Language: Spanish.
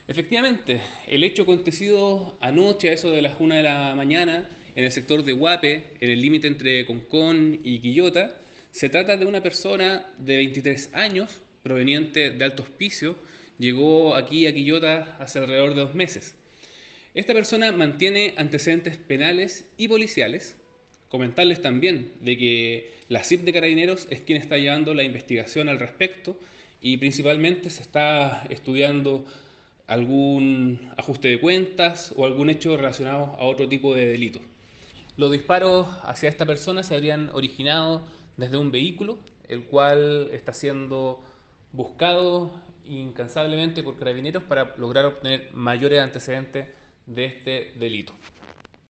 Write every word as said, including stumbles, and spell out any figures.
Efectivamente, el hecho acontecido anoche a eso de las una de la mañana en el sector de Huape, en el límite entre Concón y Quillota, se trata de una persona de veintitrés años, proveniente de Alto Hospicio, llegó aquí a Quillota hace alrededor de dos meses. Esta persona mantiene antecedentes penales y policiales. Comentarles también de que la C I P de Carabineros es quien está llevando la investigación al respecto y principalmente se está estudiando algún ajuste de cuentas o algún hecho relacionado a otro tipo de delito. Los disparos hacia esta persona se habrían originado desde un vehículo, el cual está siendo buscado incansablemente por Carabineros para lograr obtener mayores antecedentes de este delito.